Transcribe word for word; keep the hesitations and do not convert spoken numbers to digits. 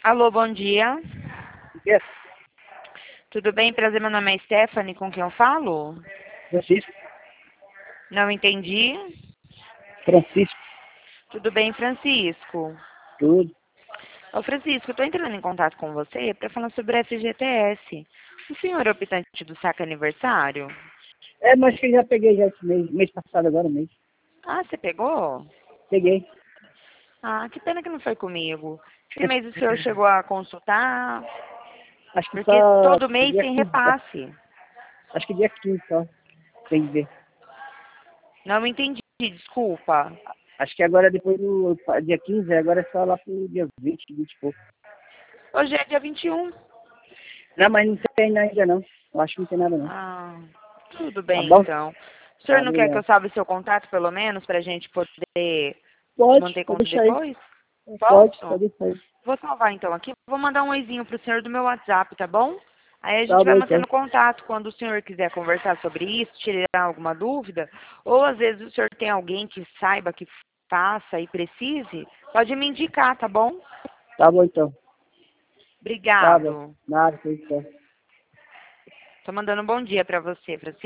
Alô, bom dia. Yes. Tudo bem? Prazer, meu nome é Stephanie, com quem eu falo? Francisco. Não entendi. Francisco. Tudo bem, Francisco? Tudo. Ô, Francisco, eu tô entrando em contato com você para falar sobre a F G T S. O senhor é optante do saque aniversário? É, mas que eu já peguei já esse mês, mês passado agora, mês. Ah, você pegou? Peguei. Ah, que pena que não foi comigo. Esse mês o senhor chegou a consultar? Acho que Porque só todo mês dia tem quinze, só. repasse. Acho que dia quinze só. Tem que ver. Não entendi, desculpa. Acho que agora depois do dia quinze, agora é só lá pro dia vinte, vinte e pouco. Hoje é dia vinte e um. Não, mas não tem ainda não. Eu acho que não tem nada não. Ah, tudo Tá bem bom? então. O senhor Tá, não quer que eu obrigado. salve seu contato, pelo menos, para a gente poder Pode, manter pode contato deixar aí. depois? Pode, Posso? pode deixar aí. Vou salvar então aqui. Vou mandar um oizinho pro senhor do meu WhatsApp, tá bom? Aí a Tá gente vai bom então. mantendo contato quando o senhor quiser conversar sobre isso, tirar alguma dúvida, ou às vezes o senhor tem alguém que saiba que faça e precise, pode me indicar, tá bom? Tá bom então. Tá bom. Obrigado. Nada, foi isso. Tô mandando um bom dia para você, Francisco.